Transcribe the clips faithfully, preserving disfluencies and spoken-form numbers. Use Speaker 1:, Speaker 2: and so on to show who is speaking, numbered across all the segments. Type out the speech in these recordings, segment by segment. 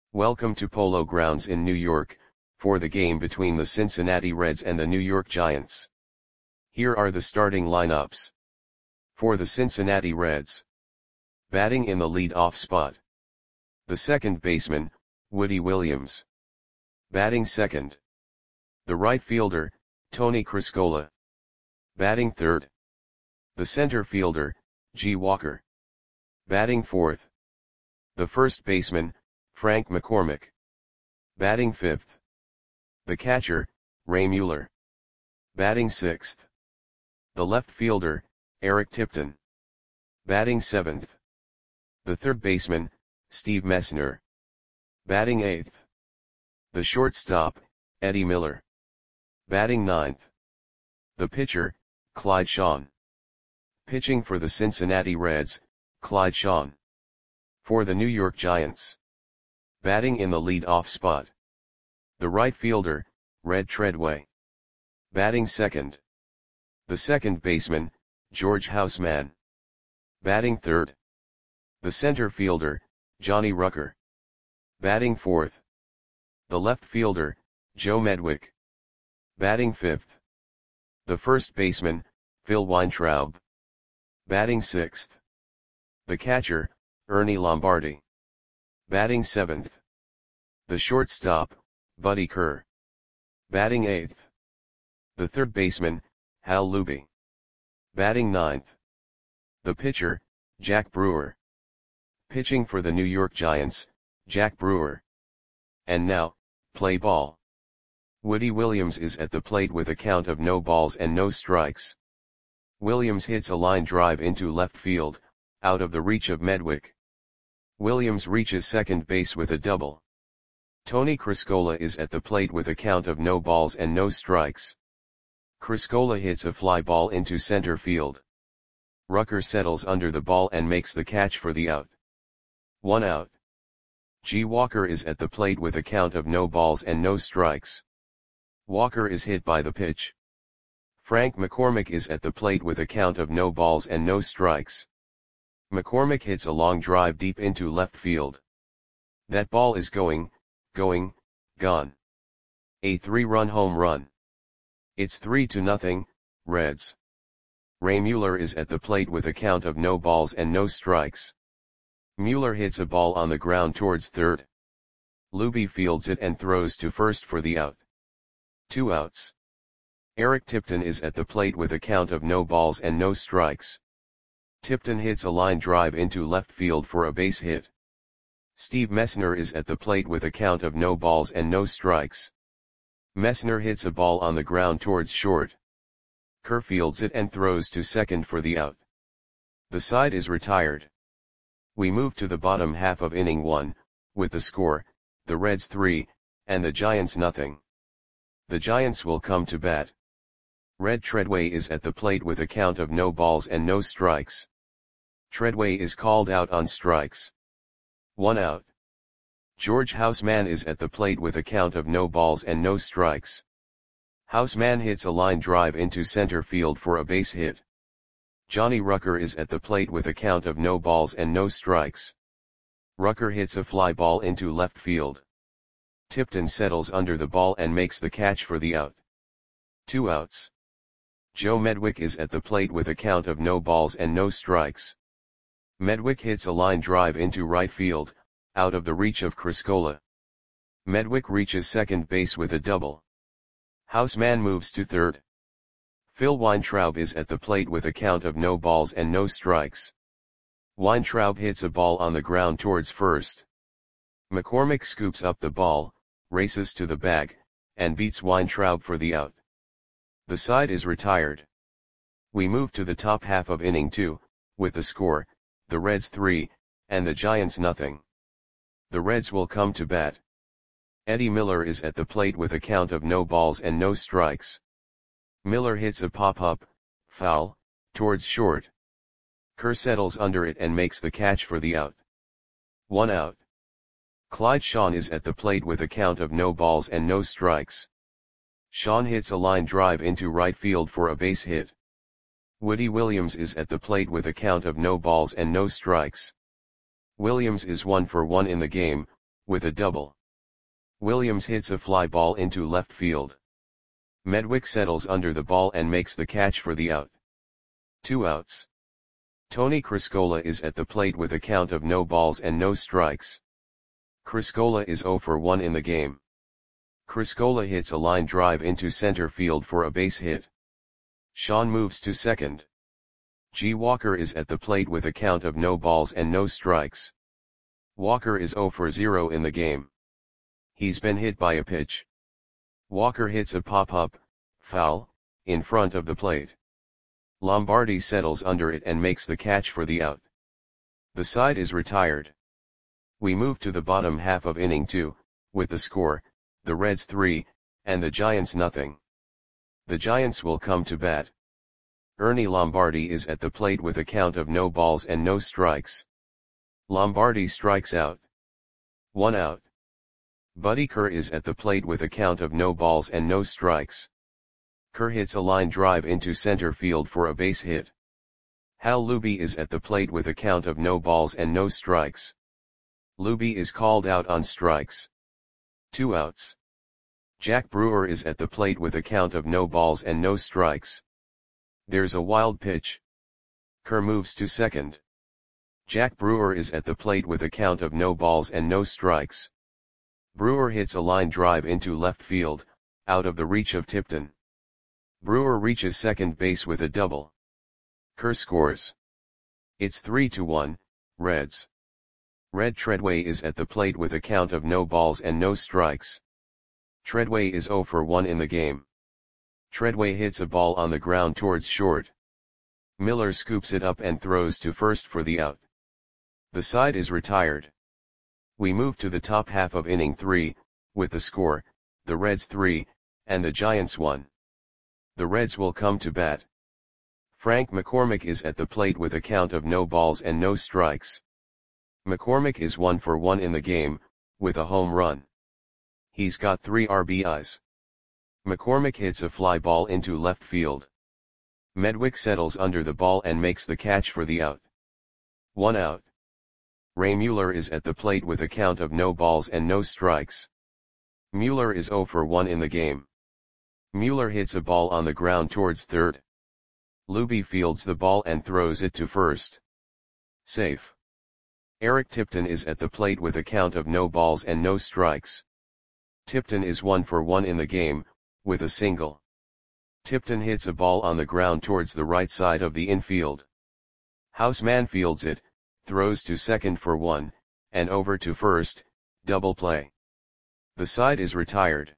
Speaker 1: Welcome to Polo Grounds in New York, for the game between the Cincinnati Reds and the New York Giants. Here are the starting lineups. For the Cincinnati Reds. Batting in the lead-off spot. The second baseman, Woody Williams. Batting second. The right fielder, Tony Criscola. Batting third. The center fielder, G. Walker. Batting fourth. The first baseman, Frank McCormick. Batting fifth. The catcher, Ray Mueller. Batting sixth. The left fielder, Eric Tipton. Batting seventh. The third baseman, Steve Messner. Batting eighth. The shortstop, Eddie Miller. Batting ninth. The pitcher, Clyde Shawn. Pitching for the Cincinnati Reds, Clyde Shawn. For the New York Giants. Batting in the lead-off spot. The right fielder, Red Treadway. Batting second. The second baseman, George Houseman. Batting third. The center fielder, Johnny Rucker. Batting fourth. The left fielder, Joe Medwick. Batting fifth. The first baseman, Phil Weintraub. Batting sixth. The catcher, Ernie Lombardi. Batting seventh. The shortstop, Buddy Kerr. Batting eighth. The third baseman, Hal Luby. Batting ninth. The pitcher, Jack Brewer. Pitching for the New York Giants, Jack Brewer. And now, play ball. Woody Williams is at the plate with a count of no balls and no strikes. Williams hits a line drive into left field, out of the reach of Medwick. Williams reaches second base with a double. Tony Criscola is at the plate with a count of no balls and no strikes. Criscola hits a fly ball into center field. Rucker settles under the ball and makes the catch for the out. One out. G. Walker is at the plate with a count of no balls and no strikes. Walker is hit by the pitch. Frank McCormick is at the plate with a count of no balls and no strikes. McCormick hits a long drive deep into left field. That ball is going, going, gone. A three-run home run. It's three to nothing, Reds. Ray Mueller is at the plate with a count of no balls and no strikes. Mueller hits a ball on the ground towards third. Luby fields it and throws to first for the out. Two outs. Eric Tipton is at the plate with a count of no balls and no strikes. Tipton hits a line drive into left field for a base hit. Steve Messner is at the plate with a count of no balls and no strikes. Messner hits a ball on the ground towards short. Kerr fields it and throws to second for the out. The side is retired. We move to the bottom half of inning one, with the score, the Reds three, and the Giants nothing. The Giants will come to bat. Red Treadway is at the plate with a count of no balls and no strikes. Treadway is called out on strikes. One out. George Houseman is at the plate with a count of no balls and no strikes. Houseman hits a line drive into center field for a base hit. Johnny Rucker is at the plate with a count of no balls and no strikes. Rucker hits a fly ball into left field. Tipton settles under the ball and makes the catch for the out. Two outs. Joe Medwick is at the plate with a count of no balls and no strikes. Medwick hits a line drive into right field, out of the reach of Criscola. Medwick reaches second base with a double. Houseman moves to third. Phil Weintraub is at the plate with a count of no balls and no strikes. Weintraub hits a ball on the ground towards first. McCormick scoops up the ball, races to the bag, and beats Weintraub for the out. The side is retired. We move to the top half of inning two, with the score, the Reds three, and the Giants nothing. The Reds will come to bat. Eddie Miller is at the plate with a count of no balls and no strikes. Miller hits a pop-up, foul, towards short. Kerr settles under it and makes the catch for the out. One out. Clyde Shawn is at the plate with a count of no balls and no strikes. Shawn hits a line drive into right field for a base hit. Woody Williams is at the plate with a count of no balls and no strikes. Williams is one for one in the game, with a double. Williams hits a fly ball into left field. Medwick settles under the ball and makes the catch for the out. Two outs. Tony Criscola is at the plate with a count of no balls and no strikes. Criscola is zero for one in the game. Criscola hits a line drive into center field for a base hit. Sean moves to second. G. Walker is at the plate with a count of no balls and no strikes. Walker is zero for zero in the game. He's been hit by a pitch. Walker hits a pop-up, foul, in front of the plate. Lombardi settles under it and makes the catch for the out. The side is retired. We move to the bottom half of inning two, with the score, the Reds three, and the Giants nothing. The Giants will come to bat. Ernie Lombardi is at the plate with a count of no balls and no strikes. Lombardi strikes out. One out. Buddy Kerr is at the plate with a count of no balls and no strikes. Kerr hits a line drive into center field for a base hit. Hal Luby is at the plate with a count of no balls and no strikes. Luby is called out on strikes. Two outs. Jack Brewer is at the plate with a count of no balls and no strikes. There's a wild pitch. Kerr moves to second. Jack Brewer is at the plate with a count of no balls and no strikes. Brewer hits a line drive into left field, out of the reach of Tipton. Brewer reaches second base with a double. Kerr scores. It's three to one, Reds. Red Treadway is at the plate with a count of no balls and no strikes. Treadway is zero for one in the game. Treadway hits a ball on the ground towards short. Miller scoops it up and throws to first for the out. The side is retired. We move to the top half of inning three, with the score, the Reds three, and the Giants one. The Reds will come to bat. Frank McCormick is at the plate with a count of no balls and no strikes. McCormick is one for one in the game, with a home run. He's got three R B Is. McCormick hits a fly ball into left field. Medwick settles under the ball and makes the catch for the out. One out. Ray Mueller is at the plate with a count of no balls and no strikes. Mueller is zero for one in the game. Mueller hits a ball on the ground towards third. Luby fields the ball and throws it to first. Safe. Eric Tipton is at the plate with a count of no balls and no strikes. Tipton is one for one in the game, with a single. Tipton hits a ball on the ground towards the right side of the infield. Houseman fields it, throws to second for one, and over to first, double play. The side is retired.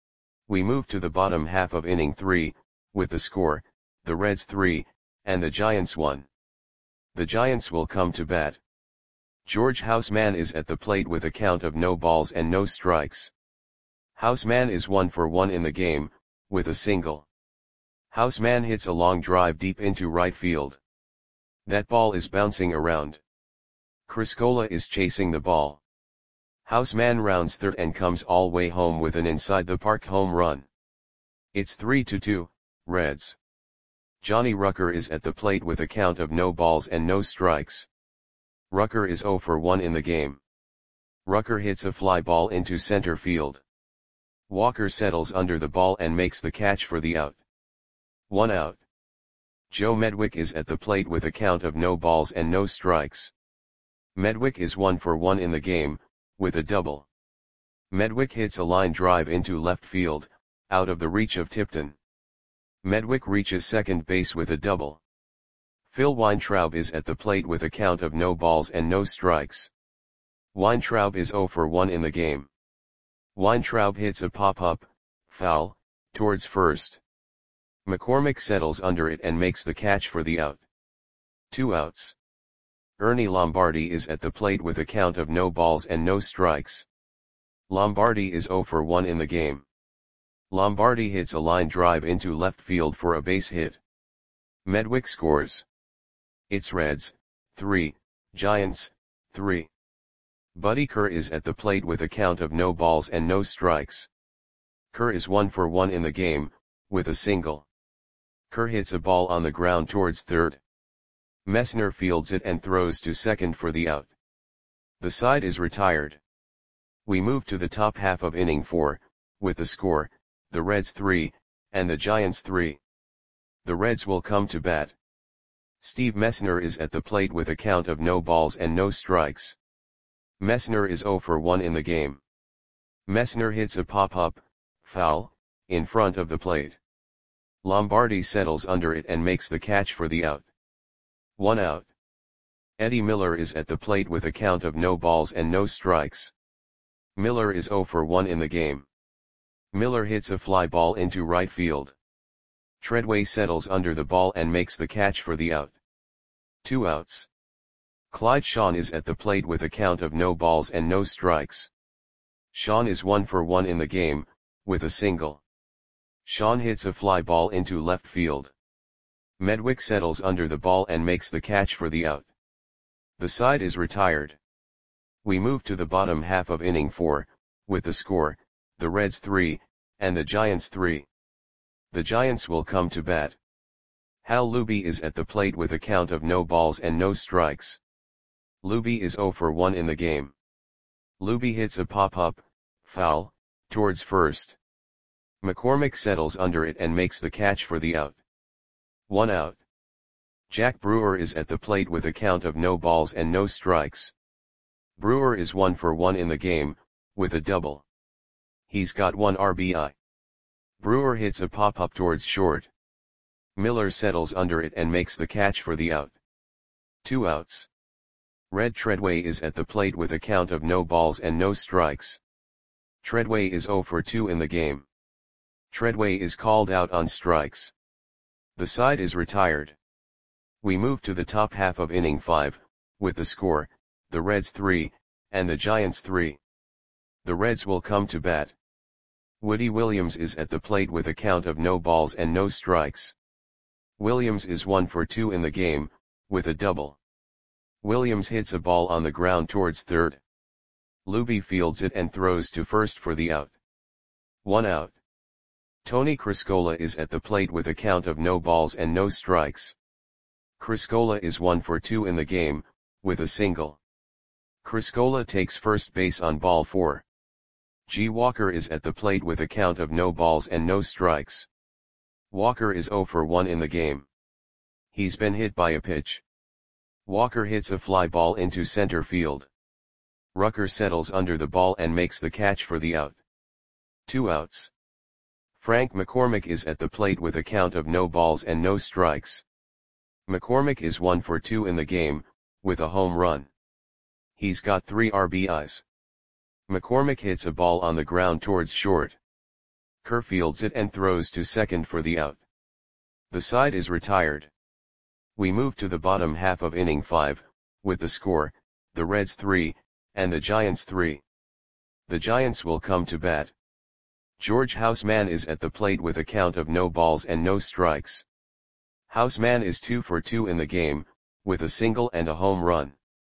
Speaker 1: We move to the bottom half of inning three, with the score, the Reds three, and the Giants one. The Giants will come to bat. George Houseman is at the plate with a count of no balls and no strikes. Houseman is one for one in the game, with a single. Houseman hits a long drive deep into right field. That ball is bouncing around. Criscola is chasing the ball. Houseman rounds third and comes all way home with an inside-the-park home run. It's three to two, Reds. Johnny Rucker is at the plate with a count of no balls and no strikes. Rucker is zero for one in the game. Rucker hits a fly ball into center field. Walker settles under the ball and makes the catch for the out. One out. Joe Medwick is at the plate with a count of no balls and no strikes. Medwick is one for one in the game, with a double. Medwick hits a line drive into left field, out of the reach of Tipton. Medwick reaches second base with a double. Phil Weintraub is at the plate with a count of no balls and no strikes. Weintraub is zero for one in the game. Weintraub hits a pop-up, foul, towards first. McCormick settles under it and makes the catch for the out. Two outs. Ernie Lombardi is at the plate with a count of no balls and no strikes. Lombardi is zero for one in the game. Lombardi hits a line drive into left field for a base hit. Medwick scores. It's Reds, three, Giants, three. Buddy Kerr is at the plate with a count of no balls and no strikes. Kerr is one for one in the game, with a single. Kerr hits a ball on the ground towards third. Messner fields it and throws to second for the out. The side is retired. We move to the top half of inning four, with the score, the Reds three, and the Giants three. The Reds will come to bat. Steve Messner is at the plate with a count of no balls and no strikes. Messner is zero for one in the game. Messner hits a pop-up, foul, in front of the plate. Lombardi settles under it and makes the catch for the out. One out. Eddie Miller is at the plate with a count of no balls and no strikes. Miller is zero for one in the game. Miller hits a fly ball into right field. Treadway settles under the ball and makes the catch for the out. Two outs. Clyde Shawn is at the plate with a count of no balls and no strikes. Shawn is one for one in the game, with a single. Shawn hits a fly ball into left field. Medwick settles under the ball and makes the catch for the out. The side is retired. We move to the bottom half of inning four, with the score, the Reds three, and the Giants three. The Giants will come to bat. Hal Luby is at the plate with a count of no balls and no strikes. Luby is zero for one in the game. Luby hits a pop-up, foul, towards first. McCormick settles under it and makes the catch for the out. One out. Jack Brewer is at the plate with a count of no balls and no strikes. Brewer is one for one in the game, with a double. He's got one R B I. Brewer hits a pop-up towards short. Miller settles under it and makes the catch for the out. Two outs. Red Treadway is at the plate with a count of no balls and no strikes. Treadway is zero for two in the game. Treadway is called out on strikes. The side is retired. We move to the top half of inning five, with the score, the Reds three, and the Giants three. The Reds will come to bat. Woody Williams is at the plate with a count of no balls and no strikes. Williams is one for two in the game, with a double. Williams hits a ball on the ground towards third. Luby fields it and throws to first for the out. One out. Tony Criscola is at the plate with a count of no balls and no strikes. Criscola is one for two in the game, with a single. Criscola takes first base on ball four. G. Walker is at the plate with a count of no balls and no strikes. Walker is zero for one in the game. He's been hit by a pitch. Walker hits a fly ball into center field. Rucker settles under the ball and makes the catch for the out. Two outs. Frank McCormick is at the plate with a count of no balls and no strikes. McCormick is one for two in the game, with a home run. He's got three R B Is. McCormick hits a ball on the ground towards short. Kerr fields it and throws to second for the out. The side is retired. We move to the bottom half of inning five, with the score, the Reds three, and the Giants three. The Giants will come to bat. George Houseman is at the plate with a count of no balls and no strikes. Houseman is two for two in the game, with a single and a home run.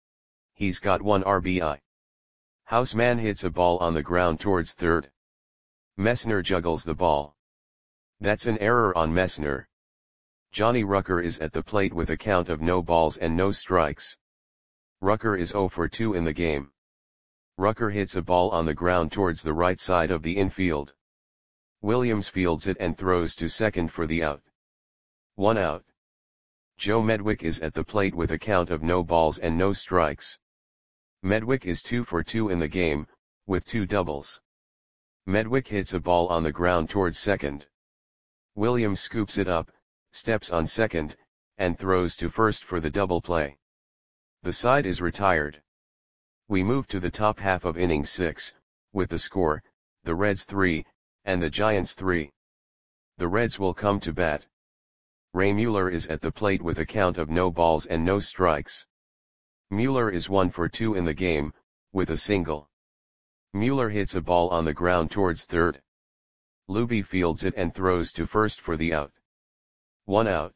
Speaker 1: He's got one R B I. Houseman hits a ball on the ground towards third. Messner juggles the ball. That's an error on Messner. Johnny Rucker is at the plate with a count of no balls and no strikes. Rucker is zero for two in the game. Rucker hits a ball on the ground towards the right side of the infield. Williams fields it and throws to second for the out. One out. Joe Medwick is at the plate with a count of no balls and no strikes. Medwick is two for two in the game, with two doubles. Medwick hits a ball on the ground towards second. Williams scoops it up, steps on second, and throws to first for the double play. The side is retired. We move to the top half of inning six, with the score, the Reds three, and the Giants three. The Reds will come to bat. Ray Mueller is at the plate with a count of no balls and no strikes. Mueller is one for two in the game, with a single. Mueller hits a ball on the ground towards third. Luby fields it and throws to first for the out. One out.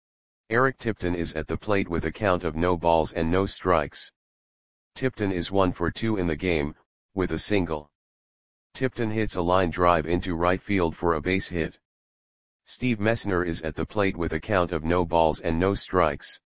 Speaker 1: Eric Tipton is at the plate with a count of no balls and no strikes. Tipton is one for two in the game, with a single. Tipton hits a line drive into right field for a base hit. Steve Messner is at the plate with a count of no balls and no strikes.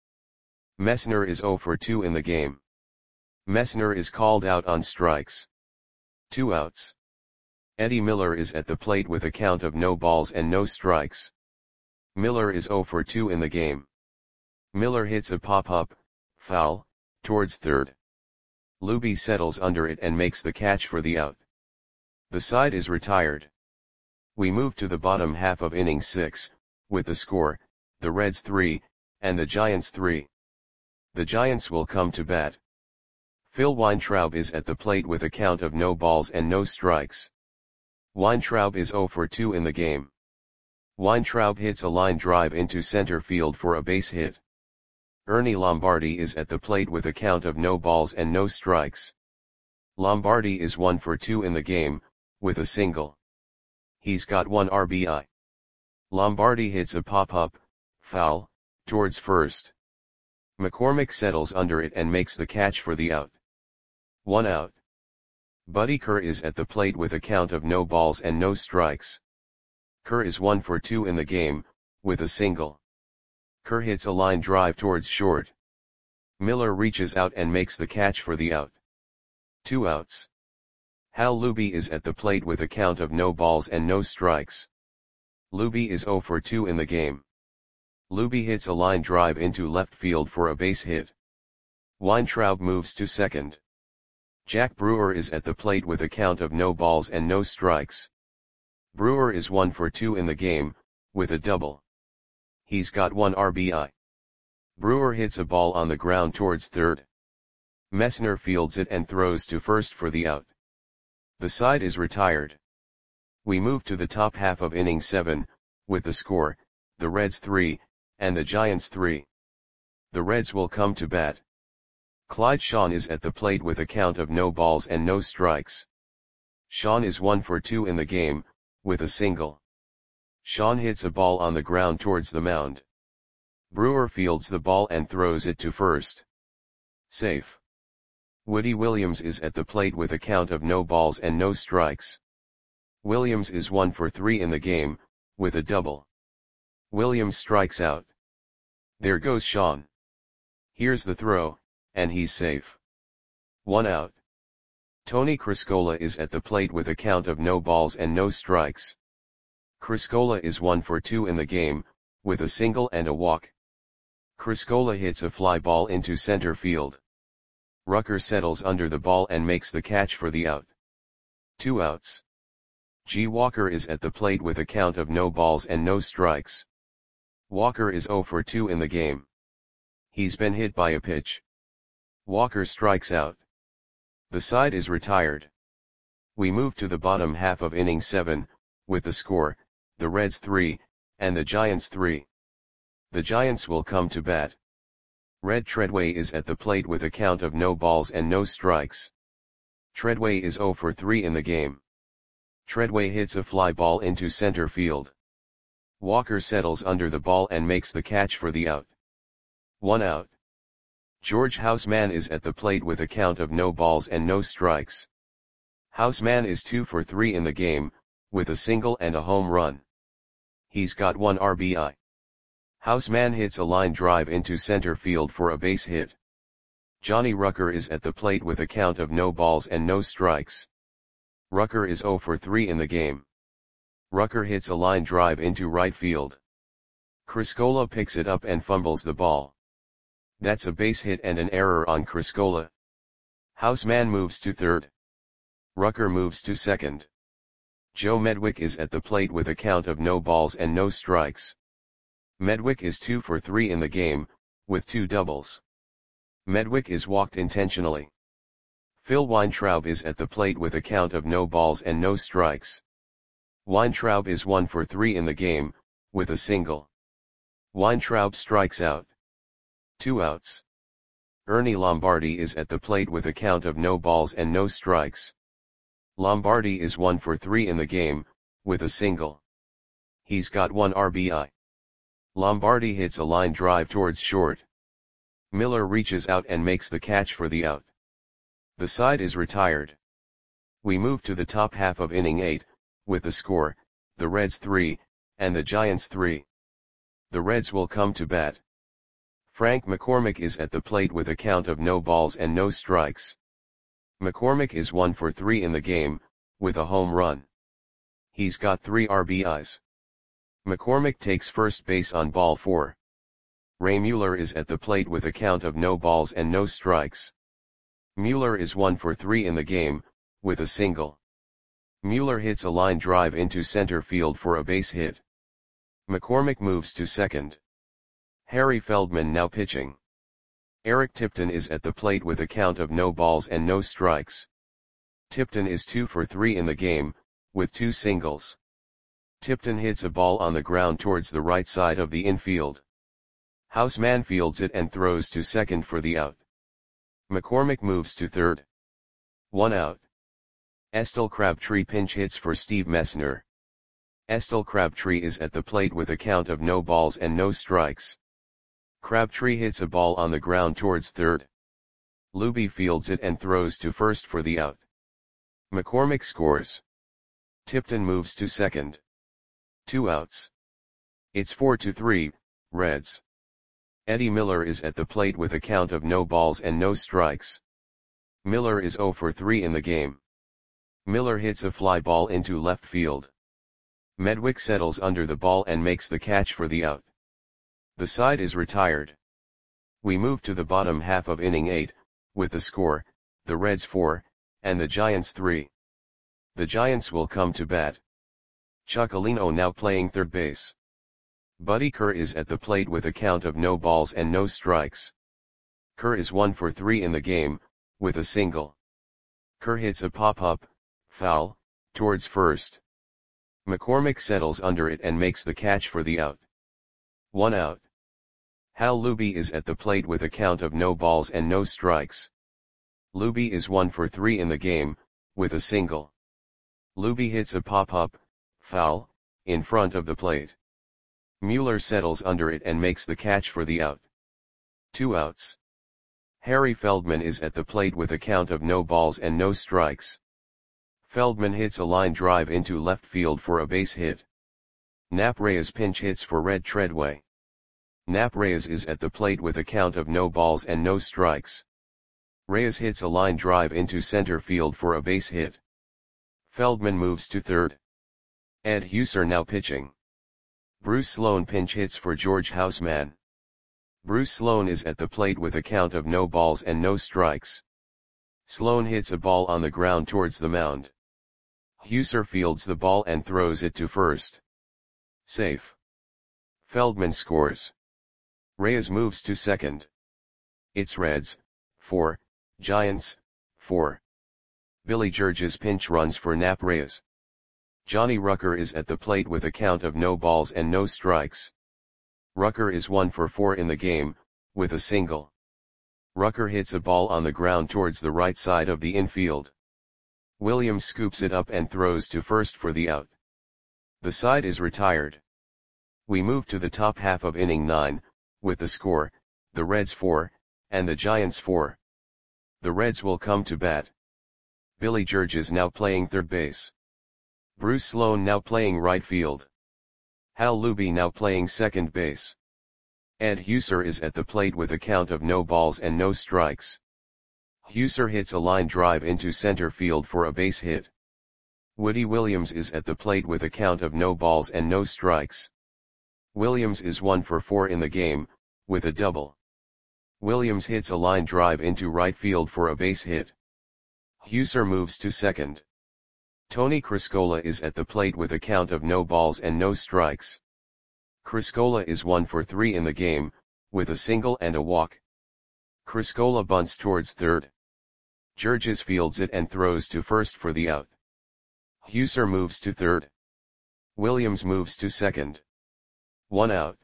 Speaker 1: Messner is zero for two in the game. Messner is called out on strikes. Two outs. Eddie Miller is at the plate with a count of no balls and no strikes. Miller is oh for two in the game. Miller hits a pop-up, foul, towards third. Luby settles under it and makes the catch for the out. The side is retired. We move to the bottom half of inning six, with the score, the Reds three, and the Giants three. The Giants will come to bat. Phil Weintraub is at the plate with a count of no balls and no strikes. Weintraub is oh for two in the game. Weintraub hits a line drive into center field for a base hit. Ernie Lombardi is at the plate with a count of no balls and no strikes. Lombardi is one for two in the game, with a single. He's got one R B I. Lombardi hits a pop-up, foul, towards first. McCormick settles under it and makes the catch for the out. One out. Buddy Kerr is at the plate with a count of no balls and no strikes. Kerr is one for two in the game, with a single. Kerr hits a line drive towards short. Miller reaches out and makes the catch for the out. Two outs. Hal Luby is at the plate with a count of no balls and no strikes. Luby is oh for two in the game. Luby hits a line drive into left field for a base hit. Weintraub moves to second. Jack Brewer is at the plate with a count of no balls and no strikes. Brewer is one for two in the game, with a double. He's got one R B I. Brewer hits a ball on the ground towards third. Messner fields it and throws to first for the out. The side is retired. We move to the top half of inning seven, with the score, the Reds three, and the Giants three. The Reds will come to bat. Clyde Shawn is at the plate with a count of no balls and no strikes. Shawn is one for two in the game, with a single. Shawn hits a ball on the ground towards the mound. Brewer fields the ball and throws it to first. Safe. Woody Williams is at the plate with a count of no balls and no strikes. Williams is one for three in the game, with a double. Williams strikes out. There goes Shawn. Here's the throw, and he's safe. One out. Tony Criscola is at the plate with a count of no balls and no strikes. Criscola is one for two in the game, with a single and a walk. Criscola hits a fly ball into center field. Rucker settles under the ball and makes the catch for the out. Two outs. G. Walker is at the plate with a count of no balls and no strikes. Walker is oh for two in the game. He's been hit by a pitch. Walker strikes out. The side is retired. We move to the bottom half of inning seven, with the score, the Reds three, and the Giants three. The Giants will come to bat. Red Treadway is at the plate with a count of no balls and no strikes. Treadway is oh for three in the game. Treadway hits a fly ball into center field. Walker settles under the ball and makes the catch for the out. One out. George Houseman is at the plate with a count of no balls and no strikes. Houseman is two for three in the game, with a single and a home run. He's got one R B I. Houseman hits a line drive into center field for a base hit. Johnny Rucker is at the plate with a count of no balls and no strikes. Rucker is oh for three in the game. Rucker hits a line drive into right field. Criscola picks it up and fumbles the ball. That's a base hit and an error on Criscola. Houseman moves to third. Rucker moves to second. Joe Medwick is at the plate with a count of no balls and no strikes. Medwick is two for three in the game, with two doubles. Medwick is walked intentionally. Phil Weintraub is at the plate with a count of no balls and no strikes. Weintraub is one for three in the game, with a single. Weintraub strikes out. Two outs. Ernie Lombardi is at the plate with a count of no balls and no strikes. Lombardi is one for three in the game, with a single. He's got one R B I. Lombardi hits a line drive towards short. Miller reaches out and makes the catch for the out. The side is retired. We move to the top half of inning eight, with the score, the Reds three, and the Giants three. The Reds will come to bat. Frank McCormick is at the plate with a count of no balls and no strikes. McCormick is one for three in the game, with a home run. He's got three R B Is. McCormick takes first base on ball four. Ray Mueller is at the plate with a count of no balls and no strikes. Mueller is one for three in the game, with a single. Mueller hits a line drive into center field for a base hit. McCormick moves to second. Harry Feldman now pitching. Eric Tipton is at the plate with a count of no balls and no strikes. Tipton is two for three in the game, with two singles. Tipton hits a ball on the ground towards the right side of the infield. Houseman fields it and throws to second for the out. McCormick moves to third. One out. Estelle Crabtree pinch hits for Steve Messner. Estelle Crabtree is at the plate with a count of no balls and no strikes. Crabtree hits a ball on the ground towards third. Luby fields it and throws to first for the out. McCormick scores. Tipton moves to second. Two outs. It's four to three, Reds. Eddie Miller is at the plate with a count of no balls and no strikes. Miller is zero for three in the game. Miller hits a fly ball into left field. Medwick settles under the ball and makes the catch for the out. The side is retired. We move to the bottom half of inning eight, with the score, the Reds four, and the Giants three. The Giants will come to bat. Chocolino now playing third base. Buddy Kerr is at the plate with a count of no balls and no strikes. Kerr is one for three in the game, with a single. Kerr hits a pop-up, foul, towards first. McCormick settles under it and makes the catch for the out. One out. Hal Luby is at the plate with a count of no balls and no strikes. Luby is one for three in the game, with a single. Luby hits a pop-up, foul, in front of the plate. Mueller settles under it and makes the catch for the out. Two outs. Harry Feldman is at the plate with a count of no balls and no strikes. Feldman hits a line drive into left field for a base hit. Nap Reyes pinch hits for Red Treadway. Nap Reyes is at the plate with a count of no balls and no strikes. Reyes hits a line drive into center field for a base hit. Feldman moves to third. Ed Huser now pitching. Bruce Sloan pinch hits for George Houseman. Bruce Sloan is at the plate with a count of no balls and no strikes. Sloan hits a ball on the ground towards the mound. Huser fields the ball and throws it to first. Safe. Feldman scores. Reyes moves to second. It's Reds, four, Giants, four. Billy Georges pinch runs for Nap Reyes. Johnny Rucker is at the plate with a count of no balls and no strikes. Rucker is one for four in the game, with a single. Rucker hits a ball on the ground towards the right side of the infield. Williams scoops it up and throws to first for the out. The side is retired. We move to the top half of inning nine, with the score, the Reds four, and the Giants four. The Reds will come to bat. Billy Georges now playing third base. Bruce Sloan now playing right field. Hal Luby now playing second base. Ed Huser is at the plate with a count of no balls and no strikes. Huser hits a line drive into center field for a base hit. Woody Williams is at the plate with a count of no balls and no strikes. Williams is one for four in the game, with a double. Williams hits a line drive into right field for a base hit. Huser moves to second. Tony Criscola is at the plate with a count of no balls and no strikes. Criscola is one for three in the game, with a single and a walk. Criscola bunts towards third. Georges fields it and throws to first for the out. Huser moves to third. Williams moves to second. One out.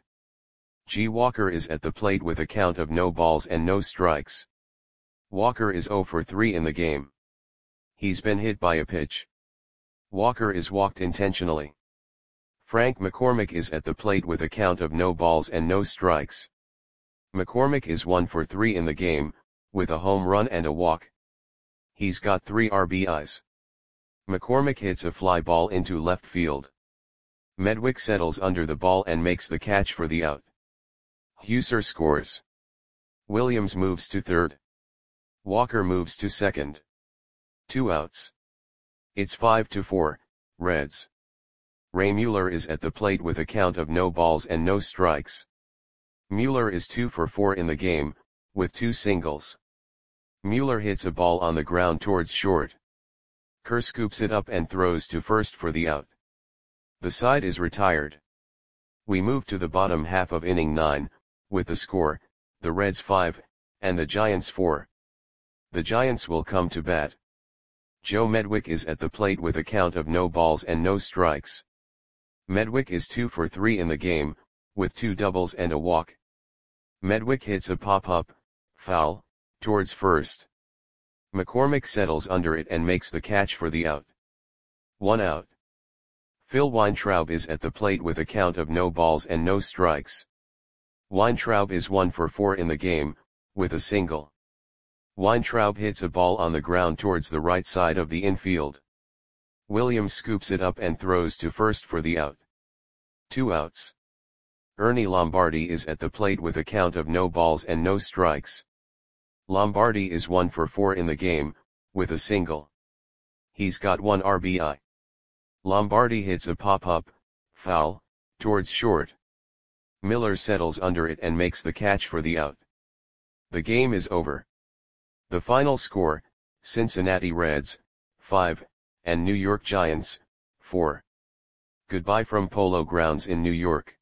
Speaker 1: G. Walker is at the plate with a count of no balls and no strikes. Walker is zero for three in the game. He's been hit by a pitch. Walker is walked intentionally. Frank McCormick is at the plate with a count of no balls and no strikes. McCormick is one for three in the game, with a home run and a walk. He's got three R B Is. McCormick hits a fly ball into left field. Medwick settles under the ball and makes the catch for the out. Huser scores. Williams moves to third. Walker moves to second. Two outs. It's five to four, Reds. Ray Mueller is at the plate with a count of no balls and no strikes. Mueller is two for four in the game, with two singles. Mueller hits a ball on the ground towards short. Kerr scoops it up and throws to first for the out. The side is retired. We move to the bottom half of inning nine, with the score, the Reds five, and the Giants four. The Giants will come to bat. Joe Medwick is at the plate with a count of no balls and no strikes. Medwick is two for three in the game, with two doubles and a walk. Medwick hits a pop-up, foul, towards first. McCormick settles under it and makes the catch for the out. One out. Phil Weintraub is at the plate with a count of no balls and no strikes. Weintraub is one for four in the game, with a single. Weintraub hits a ball on the ground towards the right side of the infield. Williams scoops it up and throws to first for the out. Two outs. Ernie Lombardi is at the plate with a count of no balls and no strikes. Lombardi is one for four in the game, with a single. He's got one R B I. Lombardi hits a pop-up, foul, towards short. Miller settles under it and makes the catch for the out. The game is over. The final score, Cincinnati Reds, five, and New York Giants, four. Goodbye from Polo Grounds in New York.